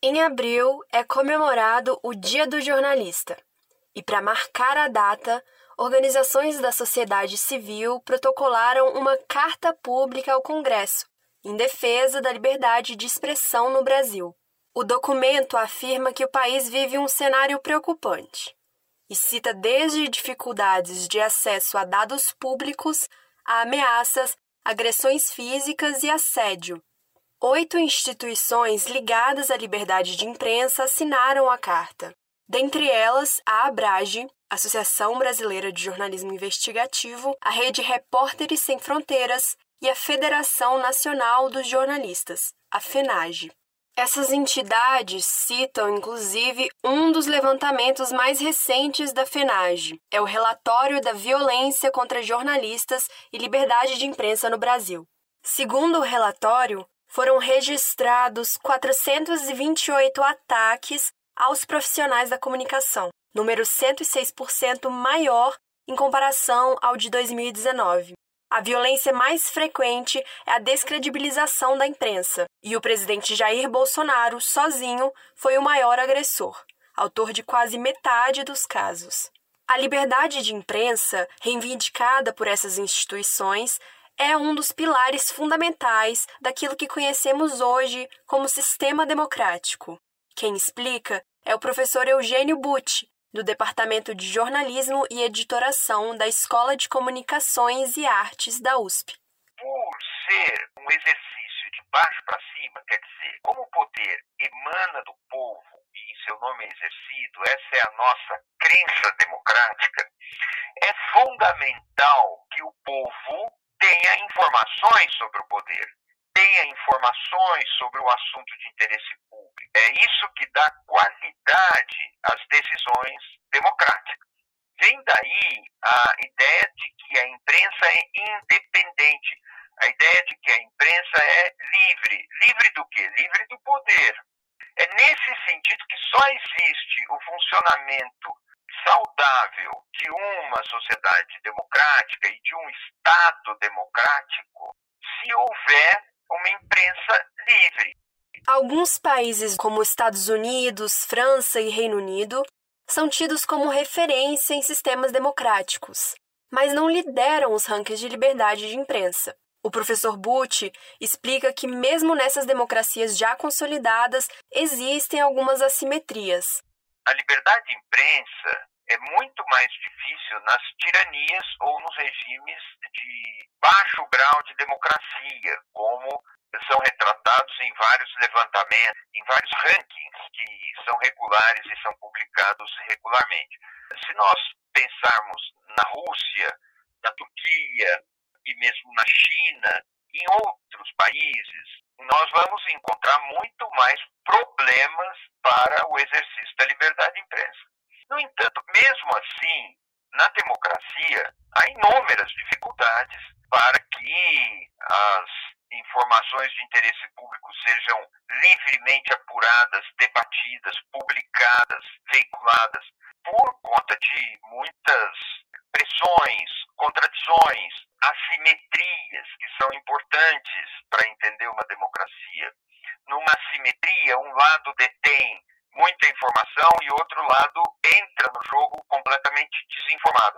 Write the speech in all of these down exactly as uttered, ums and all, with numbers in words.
Em abril é comemorado o Dia do Jornalista, e para marcar a data, organizações da sociedade civil protocolaram uma carta pública ao Congresso, em defesa da liberdade de expressão no Brasil. O documento afirma que o país vive um cenário preocupante e cita desde dificuldades de acesso a dados públicos a ameaças, agressões físicas e assédio. Oito instituições ligadas à liberdade de imprensa assinaram a carta. Dentre elas, a ABRAGE, Associação Brasileira de Jornalismo Investigativo, a Rede Repórteres Sem Fronteiras e a Federação Nacional dos Jornalistas, a FENAGE. Essas entidades citam, inclusive, um dos levantamentos mais recentes da FENAGE. É o relatório da violência contra jornalistas e liberdade de imprensa no Brasil. Segundo o relatório, foram registrados quatrocentos e vinte e oito ataques aos profissionais da comunicação, número cento e seis por cento maior em comparação ao de dois mil e dezenove. A violência mais frequente é a descredibilização da imprensa, e o presidente Jair Bolsonaro, sozinho, foi o maior agressor, autor de quase metade dos casos. A liberdade de imprensa, reivindicada por essas instituições, é um dos pilares fundamentais daquilo que conhecemos hoje como sistema democrático. Quem explica é o professor Eugênio Butti, do Departamento de Jornalismo e Editoração da Escola de Comunicações e Artes da U S P. Por ser um exercício de baixo para cima, quer dizer, como o poder emana do povo e em seu nome é exercido, essa é a nossa crença democrática, é fundamental que o povo tenha informações sobre o poder, tenha informações sobre o assunto de interesse público. É isso que dá qualidade às decisões democráticas. Vem daí a ideia de que a imprensa é independente, a ideia de que a imprensa é livre. Livre do quê? Livre do poder. É nesse sentido que só existe o funcionamento saudável de uma sociedade democrática e de um Estado democrático se houver uma imprensa livre. Alguns países, como Estados Unidos, França e Reino Unido, são tidos como referência em sistemas democráticos, mas não lideram os rankings de liberdade de imprensa. O professor Butti explica que mesmo nessas democracias já consolidadas, existem algumas assimetrias. A liberdade de imprensa é muito mais difícil nas tiranias ou nos regimes de baixo grau de democracia, como são retratados em vários levantamentos, em vários rankings que são regulares e são publicados regularmente. Se nós pensarmos na Rússia, na Turquia e mesmo na China, em outros países, nós vamos encontrar muito mais problemas para o exercício da liberdade de imprensa. No entanto, mesmo assim, na democracia, há inúmeras dificuldades para que as informações de interesse público sejam livremente apuradas, debatidas, publicadas, veiculadas, por conta de muitas pressões, contradições, assimetrias que são importantes para entender uma democracia. Numa assimetria, um lado detém muita informação e outro lado entra no jogo completamente desinformado.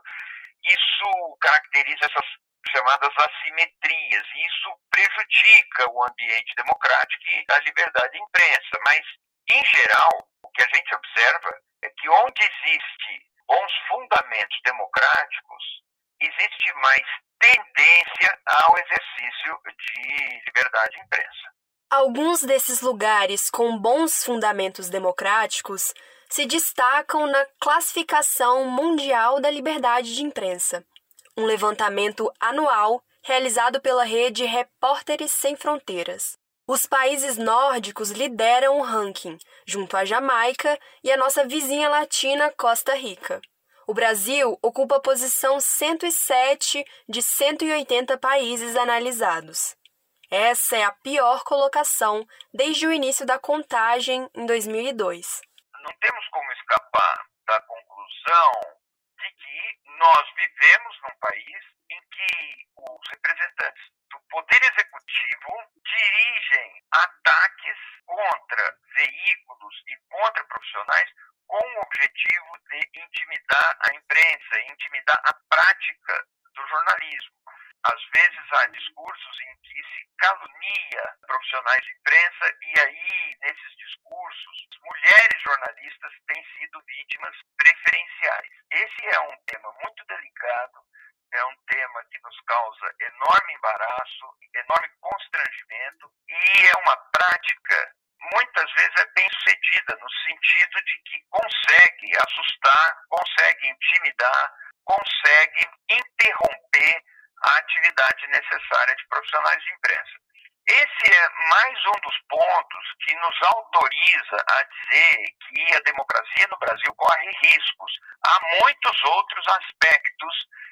Isso caracteriza essas chamadas assimetrias, e isso prejudica o ambiente democrático e a liberdade de imprensa. Mas, em geral, o que a gente observa é que onde existe bons fundamentos democráticos, existe mais tendência ao exercício de liberdade de imprensa. Alguns desses lugares com bons fundamentos democráticos se destacam na Classificação Mundial da Liberdade de Imprensa, um levantamento anual realizado pela rede Repórteres Sem Fronteiras. Os países nórdicos lideram o ranking, junto à Jamaica e a nossa vizinha latina Costa Rica. O Brasil ocupa a posição cento e sete de cento e oitenta países analisados. Essa é a pior colocação desde o início da contagem em dois mil e dois. Não temos como escapar da conclusão de que nós vivemos num país em que os representantes do Poder Executivo dirigem ataques contra veículos profissionais com o objetivo de intimidar a imprensa, intimidar a prática do jornalismo. Às vezes há discursos em que se calunia profissionais de imprensa e aí, nesses discursos, mulheres jornalistas têm sido vítimas preferenciais. Esse é um tema muito delicado, é um tema que nos causa enorme embaraço, enorme constrangimento e é uma prática, muitas vezes é bem sucedida, no sentido de que consegue assustar, consegue intimidar, consegue interromper a atividade necessária de profissionais de imprensa. Esse é mais um dos pontos que nos autoriza a dizer que a democracia no Brasil corre riscos. Há muitos outros aspectos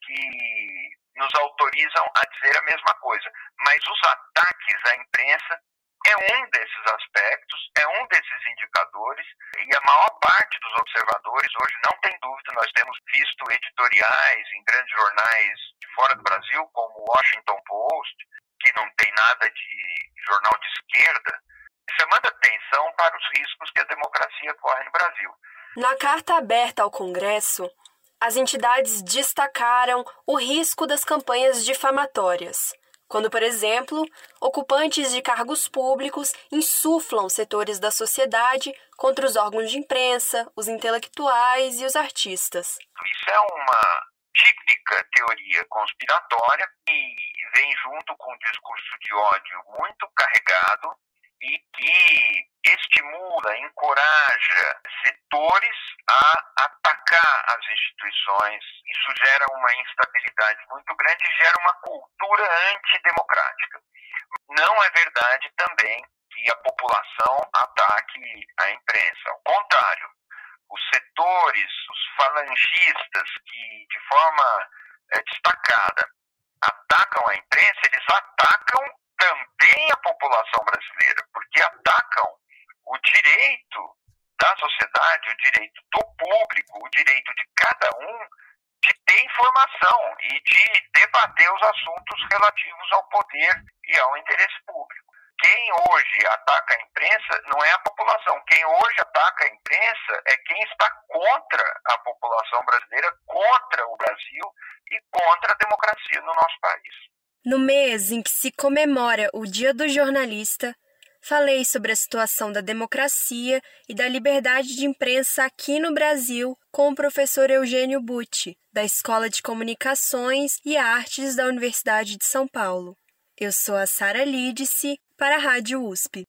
que nos autorizam a dizer a mesma coisa, mas os ataques à imprensa é um desses aspectos, é um desses indicadores, e a maior parte dos observadores hoje não tem dúvida. Nós temos visto editoriais em grandes jornais de fora do Brasil, como o Washington Post, que não tem nada de jornal de esquerda, chamando atenção para os riscos que a democracia corre no Brasil. Na carta aberta ao Congresso, as entidades destacaram o risco das campanhas difamatórias, quando, por exemplo, ocupantes de cargos públicos insuflam setores da sociedade contra os órgãos de imprensa, os intelectuais e os artistas. Isso é uma típica teoria conspiratória e vem junto com um discurso de ódio muito carregado e que estimula, encoraja setores a atacar as instituições. Isso gera uma instabilidade muito grande e gera uma cultura antidemocrática. Não é verdade também que a população ataque a imprensa. Ao contrário, os setores, os falangistas que de forma é, destacada atacam a imprensa, eles atacam também a população brasileira, porque atacam o direito da sociedade, o direito do público, o direito de cada um de ter informação e de debater os assuntos relativos ao poder e ao interesse público. Quem hoje ataca a imprensa não é a população. Quem hoje ataca a imprensa é quem está contra a população brasileira, contra o Brasil e contra a democracia no nosso país. No mês em que se comemora o Dia do Jornalista, falei sobre a situação da democracia e da liberdade de imprensa aqui no Brasil com o professor Eugênio Butti, da Escola de Comunicações e Artes da Universidade de São Paulo. Eu sou a Sara Lídice, para a Rádio U S P.